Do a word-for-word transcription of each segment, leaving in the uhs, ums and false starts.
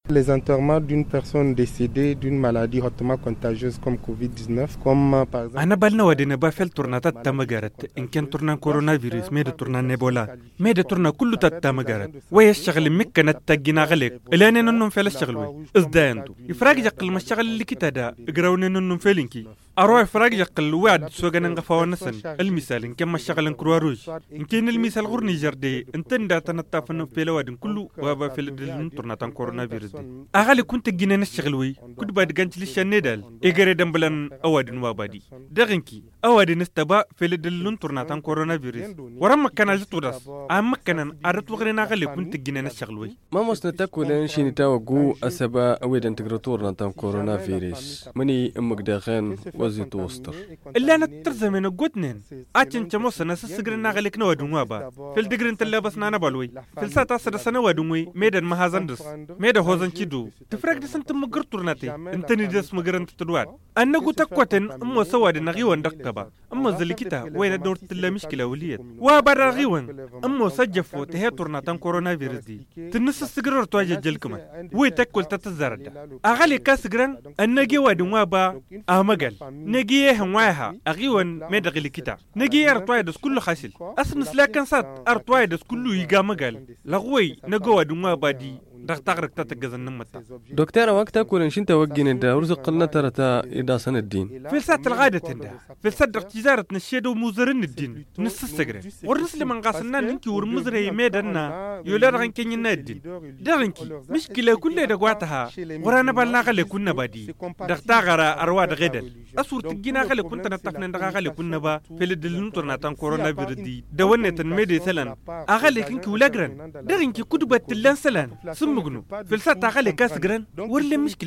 Les enterrements d'une personne décédée d'une maladie hautement contagieuse comme covid dix-neuf, comme par exemple... أنا بالنا ودينا بافل تورناتات تامجرت إن كان تورنا كورونا فيروس ميدا تورنا نيبولا ميدا تورنا كله تامجرت ويشتغل مكنا تجينا غلق إلى أن ننهم فعل الشغل إزداندو يفرق يقل ما الشغل اللي كتادا إجراون ننهم فعلينكي أروح فرق يقل وعد سوغان نغفاو نسن المثال إن كان ما الشغل نكرواروج إن كان المثال غور نيجر دي إنتن دا تنطافن في لوادن كله وابا في الدلن تورناتان كورونا فيروس دي أغالي كنت جينا نشغلوي كنت بعد جانت ليش ندال إجري دمبلن أوادن وابادي دغنكي أوادن استبا في الدلن تورناتان كورونا فيروس ورم كان الجتورس أهم كان أردت وغرنا أغالي كنت جينا نشغلوي ما مستنتك ولا شيء نتاوجو أسبا أويدن تجرتور نتام كورونا فيروس مني أمك داخن وزيت وسطر إلا أنا ترزمين قدنين أتين تموس ناس سجرنا غليك نوادن وابا في الدقر أنت اللي بس نانا بالوي في الساعة عشر سنة وادنوي ميدان مهازندس ميدا هوزن كيدو تفرق دس أنت مقر تورناتي أنت ندرس مقر أنت تدوات أنا قلت أقوتن أمو سواد نغيوان دكتبا أمو زلكيتا وين دور تلا مشكلة وليت وابر غيوان أمو سجفو تهي تورناتان كورونا فيروس دي تنس السجرور تواجه جلكما وي تاكل تتزرد أغالي كاسجران النجي وادن وابا أمجل نجي هواها أغيوان ميدا غلكيتا نجي أرتوايدس كله خاسل أسمس لكن سات أرتوايدس كله يجا مجل لغوي نجوا وادن وابا دي دكتور تتجزن نمتا دكتور وقتها كل شيء توجين الدا ورزق لنا ترى تا إذا سنة الدين في الساعة الغادة تندا في الساعة تجارة نشيد ومزرن الدين نص السجرة ورنسل من قاسنا ننكي ورمزري ميدنا يولر عن كني الدين درنكي مشكلة كل دقواتها ورانا بالنا غلي كنا بادي دكتور أرواد غدل أصور تجينا غلي كنت نتفنن دغا غلي كنا با في الدلنو ترناتان كورونا فيروس دي دونة تنميدي سلان أغلي كنكي ولاجرن درنكي كتبة تلان سلان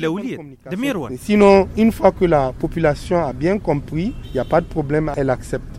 Sinon, une fois que la population a bien compris, il n'y a pas de problème, elle accepte.